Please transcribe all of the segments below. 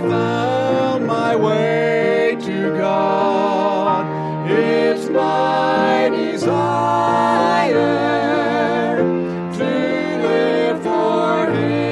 found my way to God. It's my desire to live for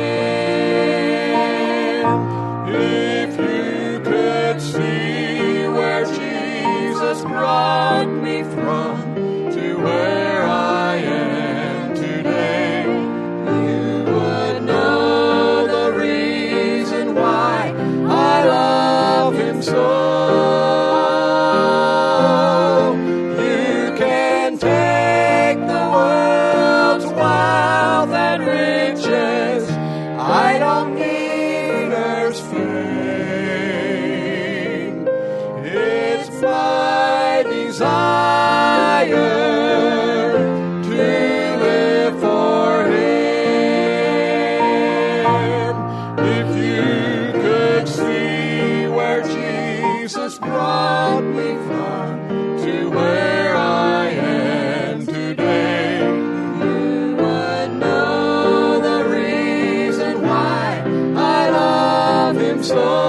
Him. If you could see where Jesus brought me from to where I am today, you would know the reason why I love Him so. You can take the world's wealth and riches. I don't need earth's fame. It's my desire to live for Him. If you could see where Jesus brought me from to where I am today, you would know the reason why I love Him so.